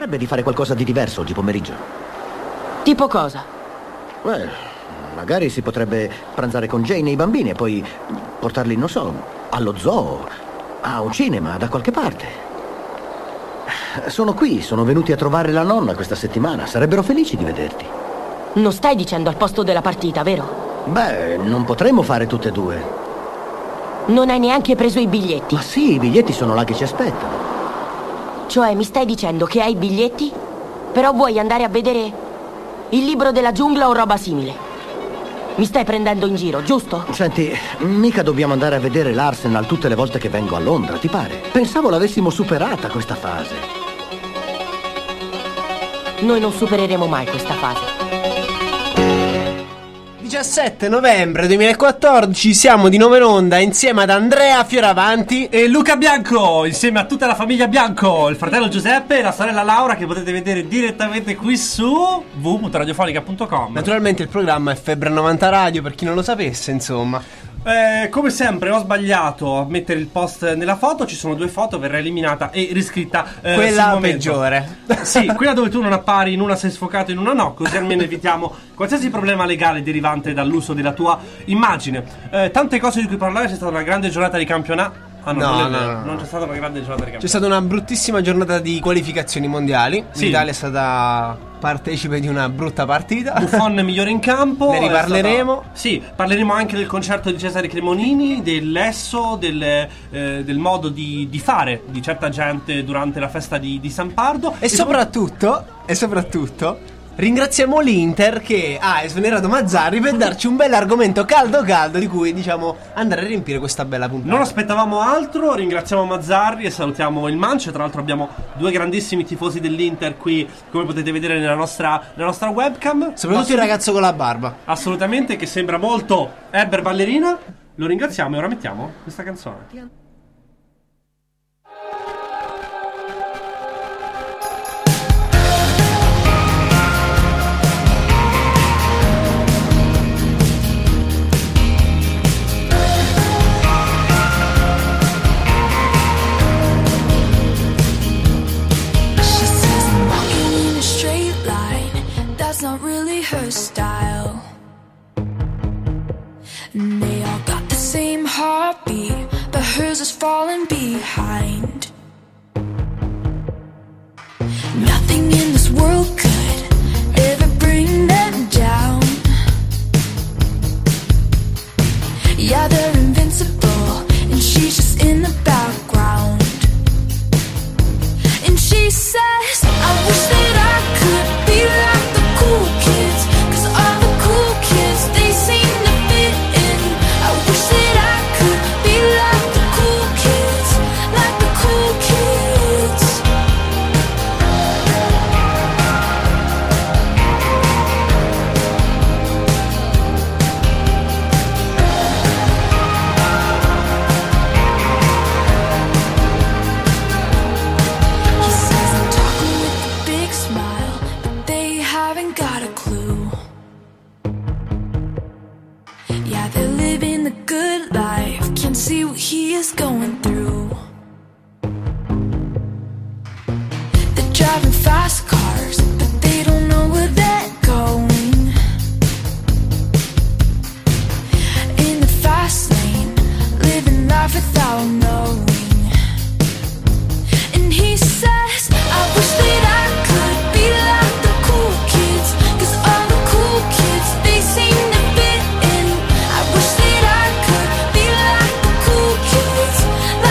Potrebbe di fare qualcosa di diverso oggi pomeriggio. Tipo cosa? Magari si potrebbe pranzare con Jane e i bambini e poi portarli, non so, allo zoo, a un cinema, da qualche parte. Sono qui, sono venuti a trovare la nonna questa settimana. Sarebbero felici di vederti. Non stai dicendo al posto della partita, vero? Beh, non potremmo fare tutte e due. Non hai neanche preso i biglietti. Ma sì, i biglietti sono là che ci aspettano. Cioè, mi stai dicendo che hai i biglietti? Però vuoi andare a vedere il libro della giungla o roba simile? Mi stai prendendo in giro, giusto? Senti, mica dobbiamo andare a vedere l'Arsenal tutte le volte che vengo a Londra, ti pare? Pensavo l'avessimo superata questa fase. Noi non supereremo mai questa fase. 17 novembre 2014, siamo di nuovo in onda insieme ad Andrea Fioravanti e Luca Bianco, insieme a tutta la famiglia Bianco, il fratello Giuseppe e la sorella Laura, che potete vedere direttamente qui su www.radiofonica.com. Naturalmente il programma è Febbre 90 Radio, per chi non lo sapesse, insomma. Come sempre ho sbagliato a mettere il post nella foto. Ci sono due foto, verrà eliminata e riscritta quella peggiore. Sì, quella dove tu non appari, in una sei sfocato, in una no, così almeno evitiamo qualsiasi problema legale derivante dall'uso della tua immagine. Tante cose di cui parlare, c'è stata una grande giornata di campionato. No, non c'è stata una grande giornata di campionato. C'è stata una bruttissima giornata di qualificazioni mondiali. Sì. L'Italia è stata partecipe di una brutta partita. Buffon migliore in campo. Ne riparleremo. Sì, parleremo anche del concerto di Cesare Cremonini, dell'esso, del modo di fare di certa gente durante la festa di San Pardo. E soprattutto ringraziamo l'Inter che ha esonerato Mazzarri per darci un bel argomento caldo di cui, diciamo, andare a riempire questa bella puntata. Non aspettavamo altro, ringraziamo Mazzarri e salutiamo il Mancio. Tra l'altro abbiamo due grandissimi tifosi dell'Inter qui, come potete vedere nella nostra webcam. Soprattutto il ragazzo con la barba. Assolutamente, che sembra molto Eber Ballerina. Lo ringraziamo e ora mettiamo questa canzone. Not really her style. And they all got the same heartbeat, but hers is falling behind. Nothing in this world could ever bring them down. Yeah, they're invincible, and she's just in the background. And she says, I wish that I could be like the cool kids, 'cause all the cool kids, they seem to fit in. I wish that I could be like the cool kids, like the cool kids. He says I'm talking with a big smile, but they haven't got a clue. Yeah, they're living the good life, can't see what he is going through. They're driving fast cars, but they don't know where they're going. In the fast lane, living life without knowing. And he says, I wish that I could be like the cool kids, 'cause all the cool kids, they seem to fit in. I wish that I could be like the cool kids, like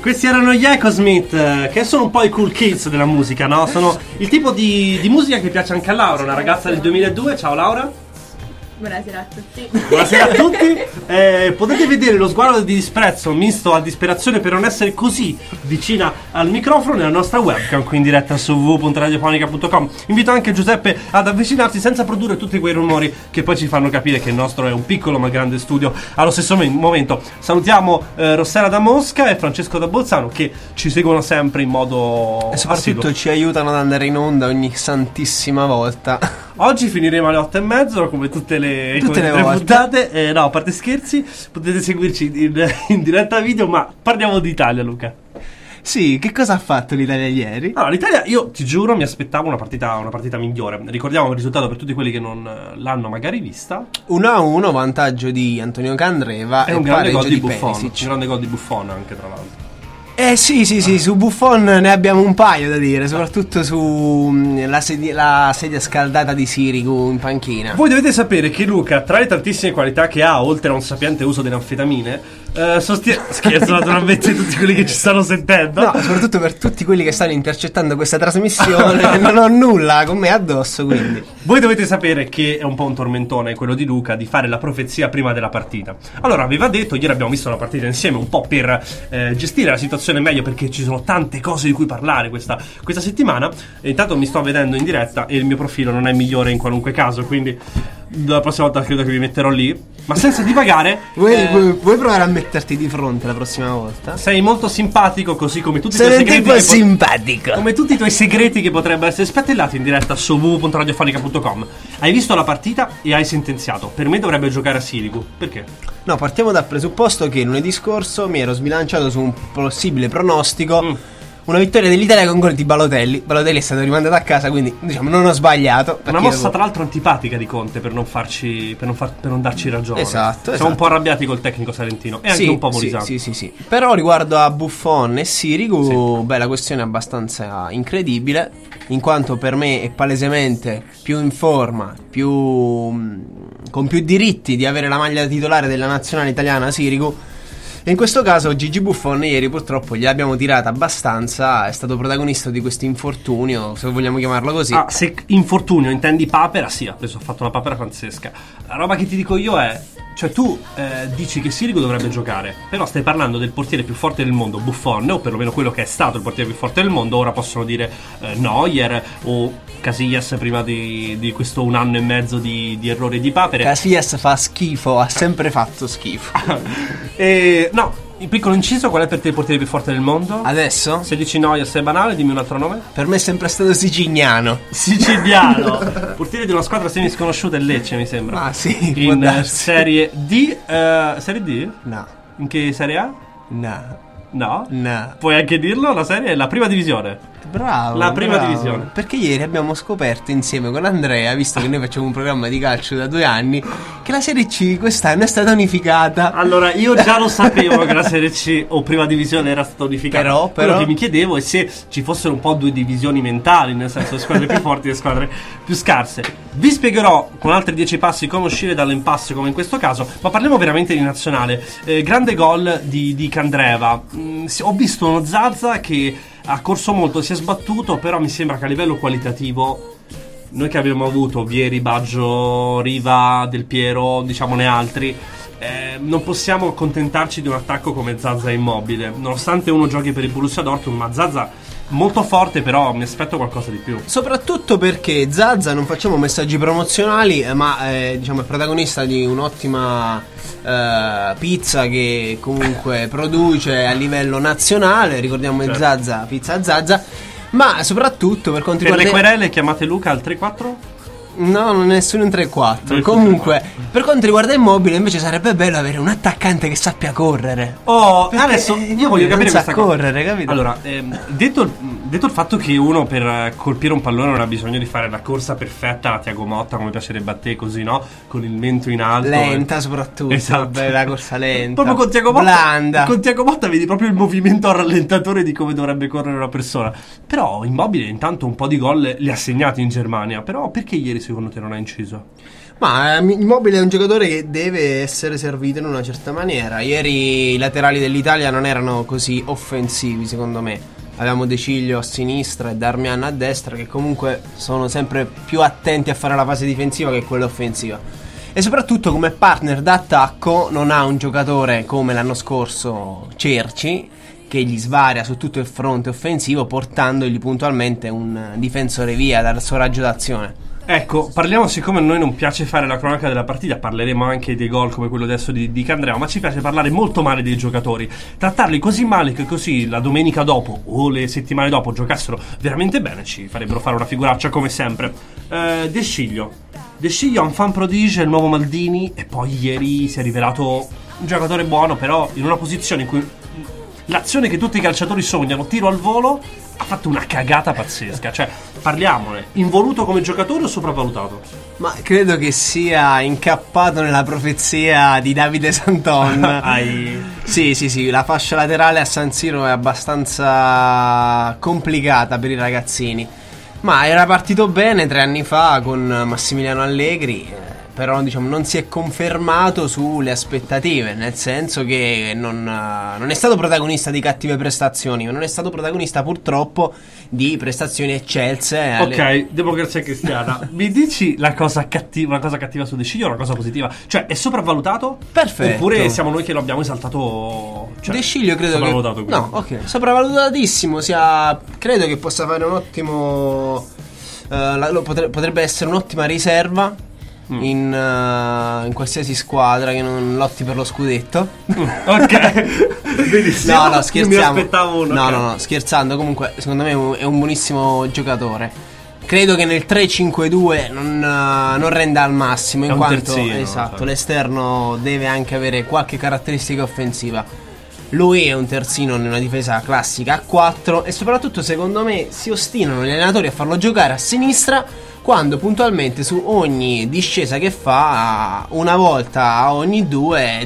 questi erano gli Echosmith, che sono un po' i cool kids della musica, no? Sono il tipo di musica che piace anche a Laura, una ragazza del 2002. Ciao Laura. Buonasera a tutti. Buonasera a tutti. Potete vedere lo sguardo di disprezzo misto a disperazione per non essere così vicina al microfono nella nostra webcam qui in diretta su www.radiofonica.com. Invito anche Giuseppe ad avvicinarsi senza produrre tutti quei rumori che poi ci fanno capire che il nostro è un piccolo ma grande studio. Allo stesso momento salutiamo Rossella da Mosca e Francesco da Bolzano, che ci seguono sempre in modo e soprattutto assiduo. ci aiutano ad andare in onda ogni santissima volta. Oggi finiremo alle 8:30 come tutte le puntate. No, a parte scherzi, potete seguirci in diretta video, ma parliamo d'Italia, Luca. Sì, che cosa ha fatto l'Italia ieri? Allora, l'Italia, io ti giuro, mi aspettavo una partita migliore. Ricordiamo il risultato per tutti quelli che non l'hanno magari vista. 1-1, vantaggio di Antonio Candreva È e un grande pareggio gol di di Buffon. Perisic. Un grande gol di Buffon anche, tra l'altro. Sì, su Buffon ne abbiamo un paio da dire, soprattutto su la sedia scaldata di Sirigu in panchina. Voi dovete sapere che Luca, tra le tantissime qualità che ha, oltre a un sapiente uso delle anfetamine, scherzo naturalmente tutti quelli che ci stanno sentendo. No, soprattutto per tutti quelli che stanno intercettando questa trasmissione. Non ho nulla con me addosso, quindi. Voi dovete sapere che è un po' un tormentone quello di Luca di fare la profezia prima della partita. Allora, aveva detto, ieri abbiamo visto la partita insieme un po' per gestire la situazione meglio, perché ci sono tante cose di cui parlare questa settimana. E intanto mi sto vedendo in diretta e il mio profilo non è migliore in qualunque caso, quindi la prossima volta credo che mi metterò lì. Ma senza divagare, vuoi provare a metterti di fronte la prossima volta? sei molto simpatico, così come tutti i Sei tuoi un segreti tipo simpatico. come tutti i tuoi segreti che potrebbero essere spiattellati in diretta su www.radiofonica.com. Hai visto la partita e hai sentenziato: per me dovrebbe giocare a Sirigu. Perché? No, partiamo dal presupposto che lunedì scorso mi ero sbilanciato su un possibile pronostico. Una vittoria dell'Italia con gol di Balotelli. Balotelli è stato rimandato a casa, quindi diciamo non ho sbagliato. Una mossa tra l'altro antipatica di Conte per non darci ragione. Esatto. Siamo un po' arrabbiati col tecnico salentino e anche un po' Molisano. Sì. Però riguardo a Buffon e Sirigu, la questione è abbastanza incredibile, in quanto per me è palesemente più in forma, con più diritti di avere la maglia titolare della nazionale italiana Sirigu. E in questo caso Gigi Buffon ieri purtroppo gliel'abbiamo tirata abbastanza, è stato protagonista di questo infortunio, se vogliamo chiamarlo così. Se infortunio intendi papera, sì, adesso ho fatto una papera pazzesca. La roba che ti dico io è, cioè tu dici che Sirigu dovrebbe giocare, però stai parlando del portiere più forte del mondo, Buffon, o perlomeno quello che è stato il portiere più forte del mondo. Ora possono dire Neuer o Casillas prima di questo 1 anno e mezzo di errori di papere. Casillas fa schifo, ha sempre fatto schifo. No, il piccolo inciso, qual è per te il portiere più forte del mondo? Adesso? Se dici Neuer sei banale, dimmi un altro nome. Per me è sempre stato siciliano. Siciliano. Portiere di una squadra semi sconosciuta è Lecce, mi sembra. Ah sì, può In darsi. Serie D. Serie D? No. In che Serie A? No. No. Puoi anche dirlo, la serie è la prima divisione. Bravo. La prima bravo. divisione. Perché ieri abbiamo scoperto insieme con Andrea, visto che noi facciamo un programma di calcio da 2 anni, che la Serie C quest'anno è stata unificata. Allora, io già lo sapevo che la Serie C o prima divisione era stata unificata. Però quello che mi chiedevo è se ci fossero un po' 2 divisioni mentali, nel senso squadre più forti e squadre più scarse. Vi spiegherò con altri 10 passi come uscire dall'impasse come in questo caso, ma parliamo veramente di nazionale. Grande gol di Candreva. Ho visto uno Zaza che ha corso molto, si è sbattuto, però mi sembra che a livello qualitativo noi che abbiamo avuto Vieri, Baggio, Riva, Del Piero, diciamone altri, non possiamo accontentarci di un attacco come Zaza Immobile, nonostante uno giochi per il Borussia Dortmund, ma Zaza molto forte, però mi aspetto qualcosa di più. Soprattutto perché Zaza, non facciamo messaggi promozionali, ma diciamo è protagonista di un'ottima pizza che comunque produce a livello nazionale. Ricordiamo il Zaza, pizza Zaza. Ma soprattutto per quanto Per riguarda le querele chiamate Luca al 34? No, non è nessuno in 3-4. Comunque, per quanto riguarda Immobile, invece sarebbe bello avere un attaccante che sappia correre. Oh, Perché adesso io voglio capire non sa questa cosa. correre, capito? Allora, detto il fatto che uno per colpire un pallone non ha bisogno di fare la corsa perfetta alla Thiago Motta, come piacerebbe a te, così, no? Con il mento in alto. Lenta soprattutto. Esatto. Bella corsa lenta. Proprio con Thiago Motta. Blanda. Con Thiago Motta vedi proprio il movimento al rallentatore di come dovrebbe correre una persona. Però Immobile intanto un po' di gol li ha segnati in Germania. Però perché ieri secondo te non ha inciso? Ma Immobile è un giocatore che deve essere servito in una certa maniera. Ieri i laterali dell'Italia non erano così offensivi, secondo me. Avevamo De Ciglio a sinistra e Darmian a destra, che comunque sono sempre più attenti a fare la fase difensiva che quella offensiva. E soprattutto come partner d'attacco non ha un giocatore come l'anno scorso Cerci, che gli svaria su tutto il fronte offensivo, portandogli puntualmente un difensore via dal suo raggio d'azione. Ecco, parliamo, siccome a noi non piace fare la cronaca della partita, parleremo anche dei gol come quello adesso di Candreva, ma ci piace parlare molto male dei giocatori, trattarli così male che così la domenica dopo o le settimane dopo giocassero veramente bene, ci farebbero fare una figuraccia come sempre. De Sciglio è un fan prodigio, il nuovo Maldini, e poi ieri si è rivelato un giocatore buono, però in una posizione in cui l'azione che tutti i calciatori sognano, tiro al volo, ha fatto una cagata pazzesca. Cioè, parliamone, involuto come giocatore o sopravvalutato? Ma credo che sia incappato nella profezia di Davide Santon. Sì, la fascia laterale a San Siro è abbastanza complicata per i ragazzini. Ma era partito bene 3 anni fa con Massimiliano Allegri, però diciamo non si è confermato sulle aspettative, nel senso che non è stato protagonista di cattive prestazioni, ma non è stato protagonista purtroppo di prestazioni eccelse. Ok, Democrazia Cristiana, mi dici la cosa cattiva su De Sciglio o una cosa positiva? Cioè, è sopravvalutato? Perfetto. Oppure siamo noi che lo abbiamo esaltato? Cioè, De Sciglio credo sopravvalutato, che no, ok, sopravvalutatissimo, credo che possa fare un ottimo potrebbe essere un'ottima riserva in qualsiasi squadra che non lotti per lo scudetto. Ok. Benissimo. No, scherziamo. Mi aspettavo uno. No, scherzando, comunque secondo me è un buonissimo giocatore. Credo che nel 3-5-2 non renda al massimo, in quanto terzino, esatto, cioè. l'esterno deve anche avere qualche caratteristica offensiva. Lui è un terzino in una difesa classica a 4 e soprattutto secondo me si ostinano gli allenatori a farlo giocare a sinistra, quando puntualmente su ogni discesa che fa, una volta a ogni 2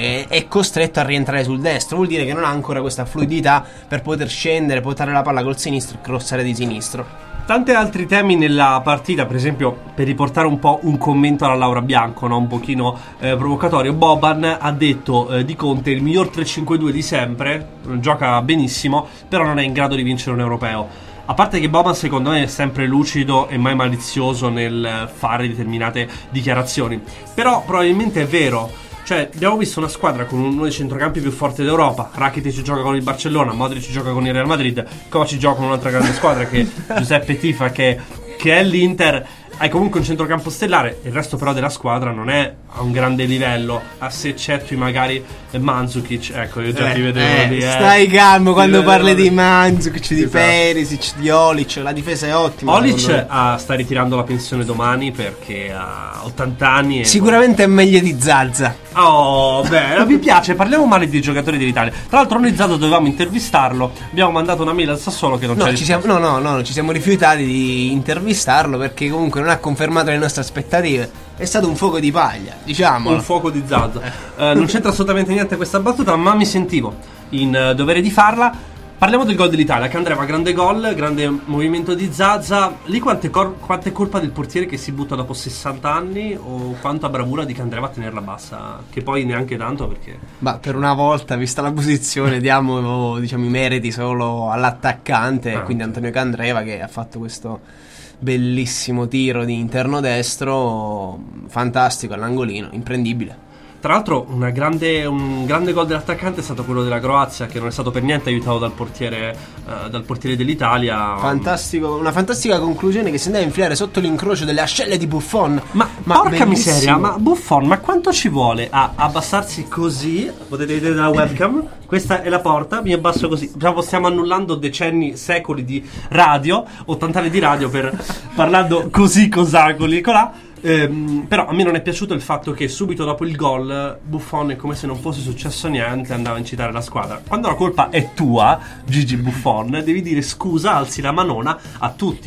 è costretto a rientrare sul destro. Vuol dire che non ha ancora questa fluidità per poter scendere, portare la palla col sinistro e crossare di sinistro. Tanti altri temi nella partita, per esempio, per riportare un po' un commento alla Laura Bianco, no? Un pochino provocatorio. Boban ha detto di Conte il miglior 3-5-2 di sempre, gioca benissimo, però non è in grado di vincere un europeo. A parte che Boban secondo me è sempre lucido e mai malizioso nel fare determinate dichiarazioni, però probabilmente è vero. Cioè, abbiamo visto una squadra con uno dei centrocampi più forti d'Europa. Rakitic gioca con il Barcellona, Modric gioca con il Real Madrid, Kovacic gioca con un'altra grande squadra che Giuseppe tifa, che è l'Inter. Hai comunque un centrocampo stellare, il resto però della squadra non è a un grande livello, a se eccetui magari Mandzukic. Ecco, io già ti vedevo lì. Stai calmo quando parli di Mandzukic, di Perisic, di Olic. La difesa è ottima. Olic sta ritirando la pensione domani perché ha 80 anni. Sicuramente è meglio di Zaza. Oh, beh, mi piace. Parliamo male dei giocatori dell'Italia. Tra l'altro noi Zaza dovevamo intervistarlo. Abbiamo mandato una mail al Sassuolo che non c'è. Ci siamo rifiutati di intervistarlo perché comunque non ha confermato le nostre aspettative. È stato un fuoco di paglia, diciamo. Un fuoco di Zaza. Non c'entra assolutamente niente questa battuta, ma mi sentivo in dovere di farla. Parliamo del gol dell'Italia. Candreva, grande gol, grande movimento di Zaza. Lì quanto è colpa del portiere che si butta dopo 60 anni o quanta bravura di Candreva a tenerla bassa? Che poi neanche tanto, perché per una volta, vista la posizione, diamo i meriti solo all'attaccante, quindi Antonio Candreva, che ha fatto questo bellissimo tiro di interno destro, fantastico all'angolino, imprendibile. Tra l'altro un grande gol dell'attaccante è stato quello della Croazia, che non è stato per niente aiutato dal portiere dell'Italia. Una fantastica conclusione che si andava a infilare sotto l'incrocio delle ascelle di Buffon. Ma porca miseria, ma Buffon, ma quanto ci vuole a abbassarsi così? Potete vedere dalla webcam, questa è la porta, mi abbasso così. Stiamo annullando secoli di radio, 80 anni di radio parlando così cosacoli, colà. Però a me non è piaciuto il fatto che subito dopo il gol Buffon, è come se non fosse successo niente, andava a incitare la squadra. Quando la colpa è tua, Gigi Buffon, devi dire scusa, alzi la manona a tutti.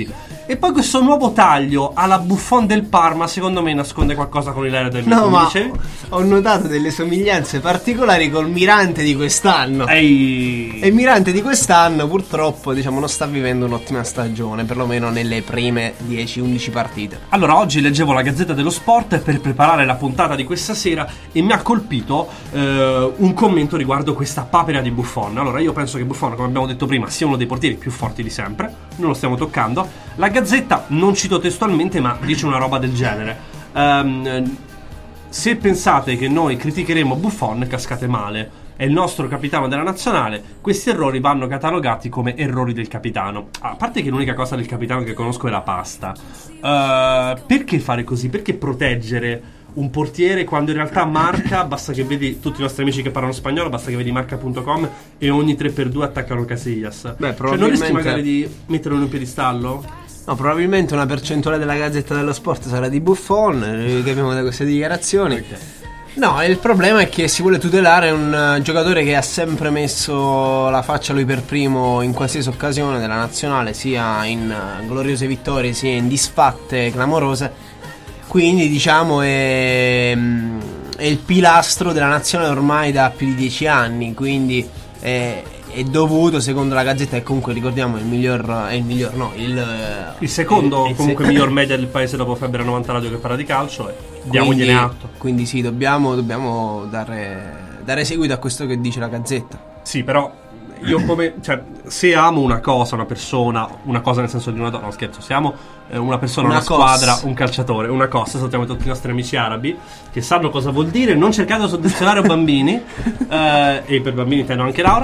E poi questo nuovo taglio alla Buffon del Parma, secondo me nasconde qualcosa con Ilaria Del No, Mito. ma Dicevi? ho notato delle somiglianze particolari col Mirante di quest'anno. Ehi. E il Mirante di quest'anno purtroppo, diciamo, non sta vivendo un'ottima stagione, perlomeno nelle prime 10-11 partite. Allora, oggi leggevo la Gazzetta dello Sport per preparare la puntata di questa sera e mi ha colpito un commento riguardo questa papera di Buffon. Allora, io penso che Buffon, come abbiamo detto prima, sia uno dei portieri più forti di sempre. Non lo stiamo toccando. La Gazzetta, non cito testualmente, ma dice una roba del genere. Se pensate che noi criticheremo Buffon, cascate male. È il nostro capitano della nazionale. Questi errori vanno catalogati come errori del capitano. A parte che l'unica cosa del capitano che conosco è la pasta. Perché fare così? Perché proteggere un portiere quando in realtà marca, basta che vedi tutti i nostri amici che parlano spagnolo, basta che vedi marca.com e ogni 3x2 attaccano Casillas. Beh, Cioè, non rischi magari di metterlo in un piedistallo? No, probabilmente una percentuale della Gazzetta dello Sport sarà di Buffon, capiamo da queste dichiarazioni. Okay. No, il problema è che si vuole tutelare un giocatore che ha sempre messo la faccia lui per primo in qualsiasi occasione della nazionale, sia in gloriose vittorie sia in disfatte clamorose. Quindi diciamo è il pilastro della nazionale ormai da più di 10 anni, quindi è dovuto, secondo la Gazzetta, e comunque ricordiamo Il secondo comunque miglior media del paese dopo Febbre 90 Radio che parla di calcio, e diamogliene atto. Quindi sì, dobbiamo dare seguito a questo che dice la Gazzetta. Sì, però io come, cioè, se amo una cosa, una persona, una cosa nel senso di una donna, no scherzo, se amo una persona, una squadra, un calciatore, una cosa, salutiamo tutti i nostri amici arabi che sanno cosa vuol dire, non cercate di soddisfare bambini, e per bambini intendo anche Laura.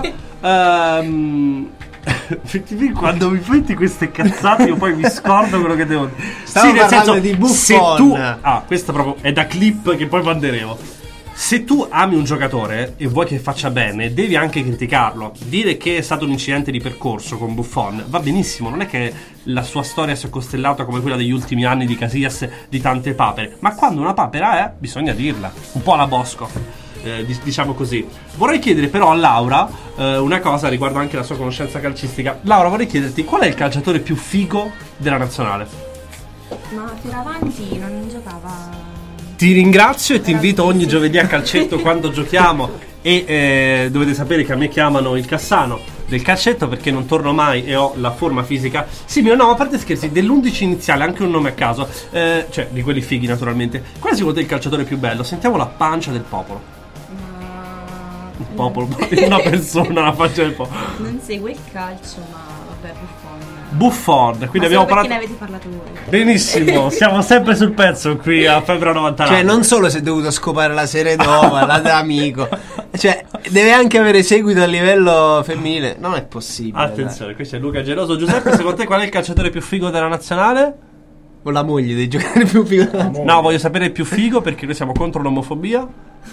Quando mi metti queste cazzate io poi mi scordo quello che devo dire. Stavo parlando di Buffon. Se tu, questa proprio è da clip che poi manderemo. Se tu ami un giocatore e vuoi che faccia bene, devi anche criticarlo. Dire che è stato un incidente di percorso con Buffon va benissimo, non è che la sua storia sia costellata come quella degli ultimi anni di Casillas di tante papere, ma quando una papera è, bisogna dirla, un po' alla Bosco, diciamo così. Vorrei chiedere però a Laura una cosa riguardo anche la sua conoscenza calcistica. Laura, vorrei chiederti qual è il calciatore più figo della nazionale? Ma tira avanti, non giocava. Ti ringrazio e ti invito ogni giovedì a calcetto quando giochiamo e dovete sapere che a me chiamano il Cassano del calcetto perché non torno mai e ho la forma fisica simile. No, a parte scherzi, dell'11 iniziale anche un nome a caso, cioè di quelli fighi naturalmente. Qual è secondo te il calciatore più bello? Sentiamo la pancia del popolo. Il popolo, una persona, la pancia del popolo. Non segue il calcio, ma vabbè, Buffon, quindi ma abbiamo parlato. parlato. Ne avete parlato voi? Benissimo, siamo sempre sul pezzo qui a Febbre 90. Cioè, non solo si è dovuto scopare la serie dopo, la da amico, cioè, deve anche avere seguito a livello femminile. Non è possibile. Attenzione, qui c'è Luca Geloso. Giuseppe, secondo te qual è il calciatore più figo della nazionale? O la moglie dei giocatori più figo della nazionale? No, voglio sapere il più figo perché noi siamo contro l'omofobia.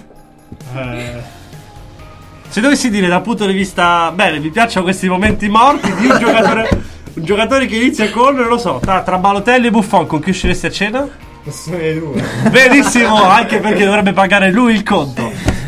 Se dovessi dire dal punto di vista, bene, mi piacciono questi momenti morti di un giocatore che inizia con, non lo so, tra Balotelli e Buffon, con chi usciresti a cena? Nessuno dei due. Benissimo, anche perché dovrebbe pagare lui il conto.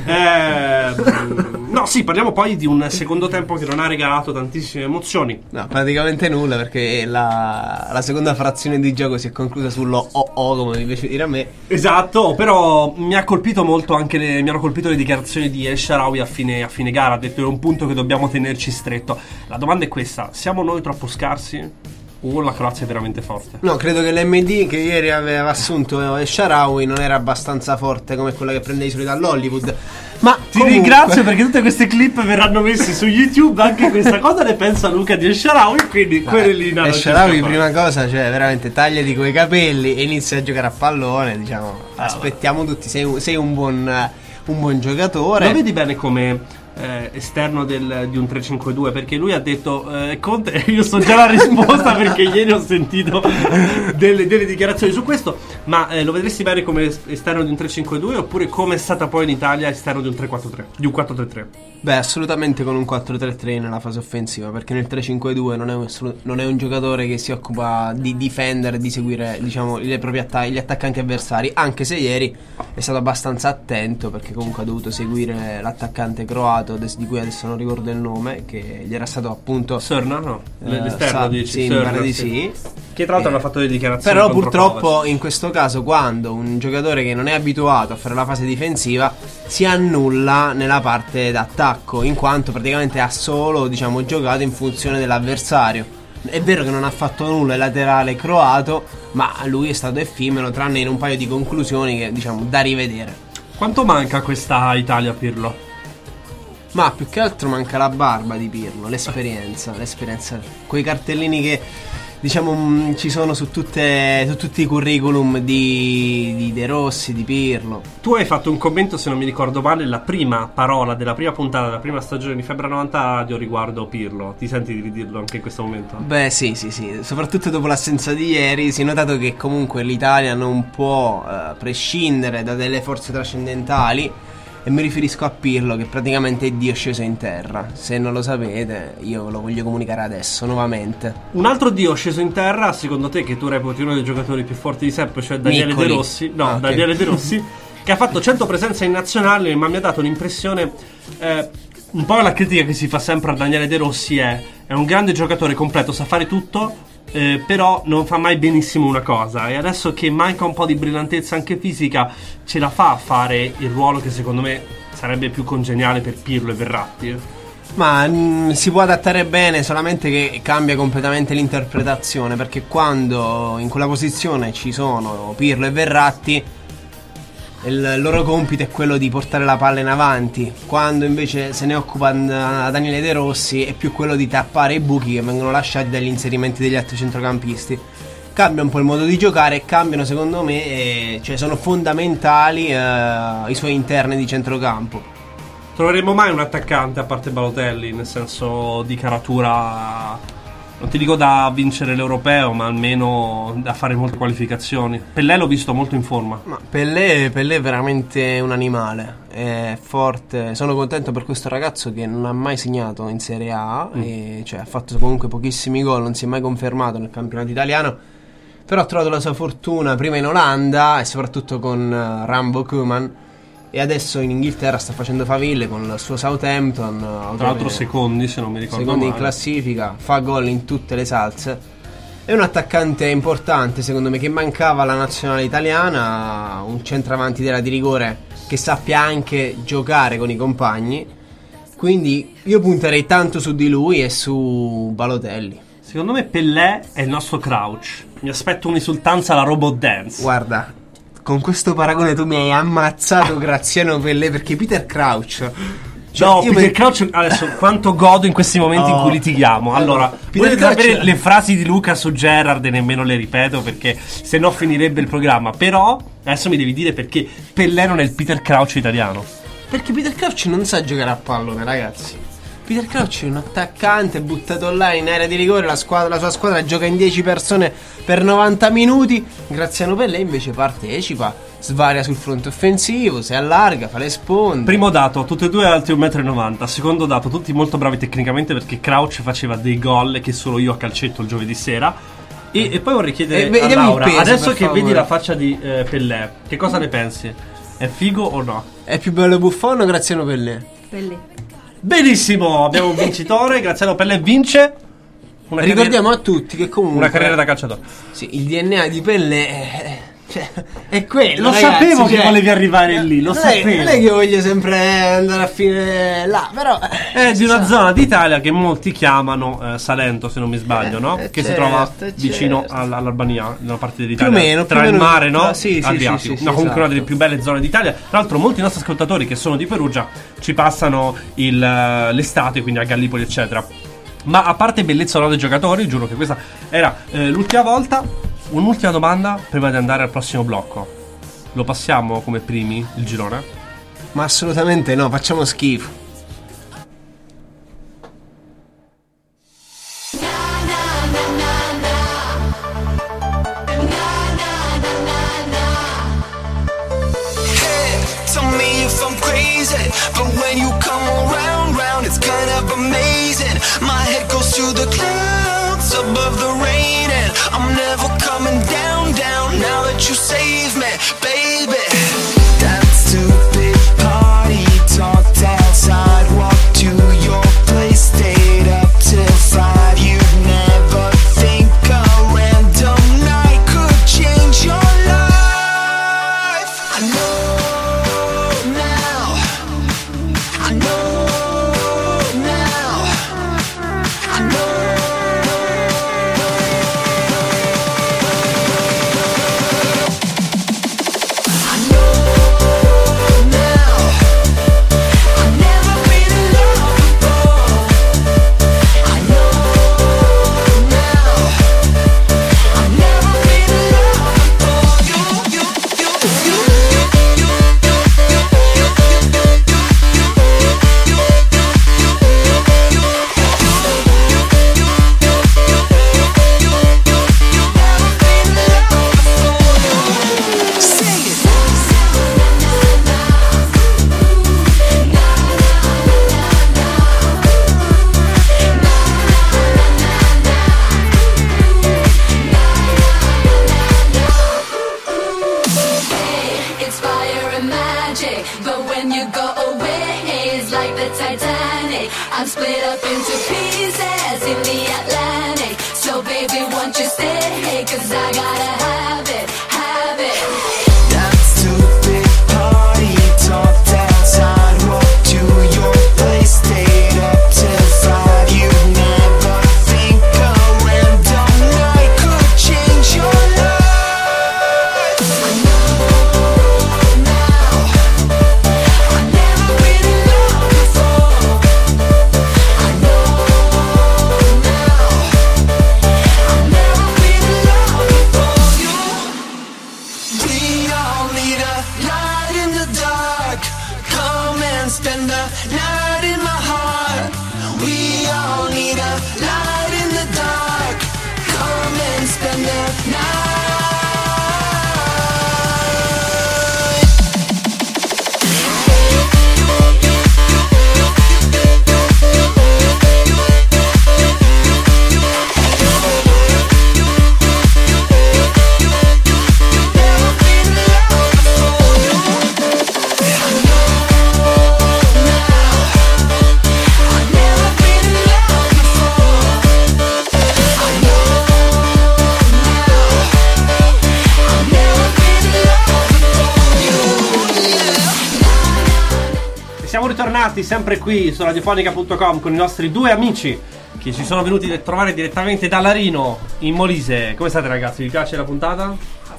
No, sì, parliamo poi di un secondo tempo che non ha regalato tantissime emozioni. No, praticamente nulla, perché la seconda frazione di gioco si è conclusa sullo come mi piace dire a me. Esatto, però mi ha colpito molto anche mi hanno colpito le dichiarazioni di El Shaarawy a fine gara. Ha detto è un punto che dobbiamo tenerci stretto. La domanda è questa: siamo noi troppo scarsi? O la Croazia è veramente forte? No, credo che l'MD che ieri aveva assunto El Shaarawy non era abbastanza forte come quella che prende i soliti dall'Hollywood. Ma ti ringrazio perché tutte queste clip verranno messe su YouTube. Anche questa cosa ne pensa Luca di El Shaarawy. Quindi querelina. El Shaarawy, prima cosa, cioè veramente tagliati coi capelli e inizia a giocare a pallone. Diciamo, aspettiamo tutti. Sei un buon giocatore. Lo vedi bene come esterno di un 3-5-2, perché lui ha detto Conte, io so già la risposta perché ieri ho sentito delle dichiarazioni su questo, ma lo vedresti bene come esterno di un 3-5-2 oppure come è stata poi in Italia esterno di un 3-4-3, di un 4-3-3? Beh, assolutamente con un 4-3-3 nella fase offensiva, perché nel 3-5-2 non è un giocatore che si occupa di difendere, di seguire, diciamo, gli attaccanti avversari, anche se ieri è stato abbastanza attento perché comunque ha dovuto seguire l'attaccante croato giocato, di cui adesso non ricordo il nome, che gli era stato appunto Serna, no? L'esterno dici? sì, mi Serna, pare di sì. sì. Che tra l'altro hanno fatto delle dichiarazioni. Però contro purtroppo Kovac. in questo caso, quando un giocatore che non è abituato a fare la fase difensiva si annulla nella parte d'attacco, in quanto praticamente ha solo, diciamo, giocato in funzione dell'avversario. È vero che non ha fatto nulla il laterale croato, ma lui è stato effimero, tranne in un paio di conclusioni che, diciamo, da rivedere. Quanto manca questa Italia, Pirlo? Ma più che altro manca la barba di Pirlo, l'esperienza, quei cartellini che, diciamo, ci sono su tutti i curriculum di De Rossi, di Pirlo. Tu hai fatto un commento, se non mi ricordo male, la prima parola della prima puntata della prima stagione di Febbre 90 Radio riguardo Pirlo. Ti senti di ridirlo anche in questo momento? Beh, sì, soprattutto dopo l'assenza di ieri si è notato che comunque l'Italia non può prescindere da delle forze trascendentali. E mi riferisco a Pirlo, che praticamente è Dio sceso in terra. Se non lo sapete, io lo voglio comunicare adesso, nuovamente. Un altro dio sceso in terra, secondo te, che tu reputi uno dei giocatori più forti di sempre, cioè Daniele Miccoli. De Rossi. No, Ah, ok. Daniele De Rossi, che ha fatto 100 presenze in nazionale, ma mi ha dato l'impressione... un po' la critica che si fa sempre a Daniele De Rossi è un grande giocatore completo, sa fare tutto, però non fa mai benissimo una cosa, e adesso che manca un po' di brillantezza anche fisica ce la fa a fare il ruolo che secondo me sarebbe più congeniale per Pirlo e Verratti. Ma si può adattare bene, solamente che cambia completamente l'interpretazione, perché quando in quella posizione ci sono Pirlo e Verratti, il loro compito è quello di portare la palla in avanti, quando invece se ne occupa Daniele De Rossi è più quello di tappare i buchi che vengono lasciati dagli inserimenti degli altri centrocampisti. Cambia un po' il modo di giocare, e cambiano secondo me, cioè sono fondamentali i suoi interni di centrocampo. Troveremo mai un attaccante a parte Balotelli, nel senso di caratura, non ti dico da vincere l'Europeo, ma almeno da fare molte qualificazioni? Pellè l'ho visto molto in forma. Ma Pellè è veramente un animale, è forte. Sono contento per questo ragazzo che non ha mai segnato in Serie A, e cioè ha fatto comunque pochissimi gol, non si è mai confermato nel campionato italiano, però ha trovato la sua fortuna prima in Olanda e soprattutto con Rambo Koeman, e adesso in Inghilterra sta facendo faville con il suo Southampton, Tra l'altro secondi, se non mi ricordo secondo in male. classifica, fa gol in tutte le salse. È un attaccante importante, secondo me, che mancava alla nazionale italiana, un centravanti della di rigore che sappia anche giocare con i compagni. Quindi io punterei tanto su di lui e su Balotelli. Secondo me Pellè è il nostro Crouch. Mi aspetto un'esultanza alla Robot Dance. Guarda, con questo paragone tu mi hai ammazzato Graziano Pellè, perché Peter Crouch... Cioè, No, io Peter Crouch, adesso quanto godo in questi momenti in cui litighiamo. Allora, Peter volete Crouch- sapere le frasi di Luca su Gerrard e nemmeno le ripeto perché se no finirebbe il programma. Però adesso mi devi dire perché Pellè non è il Peter Crouch italiano. Perché Peter Crouch non sa giocare a pallone, ragazzi. Peter Crouch è un attaccante buttato là in area di rigore, la sua squadra gioca in 10 persone per 90 minuti. Graziano Pellè invece partecipa, svaria sul fronte offensivo, si allarga, fa le sponde. Primo dato, tutti e due alti 1,90 m. Secondo dato, tutti molto bravi tecnicamente perché Crouch faceva dei gol che solo io a calcetto il giovedì sera. E poi vorrei chiedere a vediamo il Laura, peso, adesso per che favore. vedi la faccia di Pellè, che cosa ne pensi? È figo o no? È più bello Buffon o Graziano Pellè? Pellè. Benissimo, abbiamo un vincitore. Graziano Pellè vince una Ricordiamo a tutti che comunque una carriera da calciatore. sì, il DNA di Pellè è quello. Lo ragazzi, sapevo che volevi arrivare lì, lo sapevo. Non è che voglio sempre andare a finire là, però È di una zona d'Italia che molti chiamano Salento, se non mi sbaglio, no? Che si trova vicino all'Albania, nella parte dell'Italia, Più o meno, tra più o il meno. mare, no? Sì, Adriatico. sì, No, comunque una esatto. delle più belle zone d'Italia. Tra l'altro molti nostri ascoltatori che sono di Perugia ci passano l'estate, quindi a Gallipoli eccetera. Ma a parte bellezza dei giocatori, giuro che questa era l'ultima volta. Un'ultima domanda prima di andare al prossimo blocco. Lo passiamo come primi il girone? ma assolutamente no, facciamo schifo. Tell me if I'm crazy, but when you come around, it's kind of amazing. My head goes to the clouds above the rain, and I'm never coming down now that you save me, baby. That stupid party talked outside, walk panic. I'm split up into pieces in the Atlantic. So baby, won't you stay? 'Cause I gotta have it, have it. That stupid party talked outside. Walked to your place, stayed up till 5. You'd never think a random night could change your life. I know now I've never been in love before. I know now I've never been in love before you. We all need a light in the dark. Come and spend the night in my heart. We all need a light in the dark. Come and spend the night. Siamo ritornati sempre qui su radiofonica.com con i nostri due amici che ci sono venuti a trovare direttamente da Larino in Molise. Come state ragazzi? Vi piace la puntata?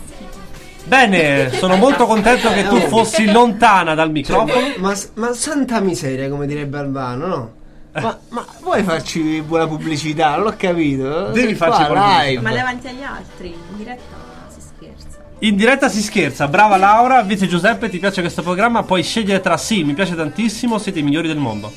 Bene, sono molto contento che tu fossi lontana dal microfono. Ma santa miseria, come direbbe Albano, no? Ma vuoi farci buona pubblicità? Non l'ho capito. Devi Sei farci qua, buona pubblicità. live. Ma davanti agli altri, in diretta si scherza. In diretta si scherza, brava Laura. Invece Giuseppe, ti piace questo programma? Puoi scegliere tra sì, mi piace tantissimo, siete i migliori del mondo.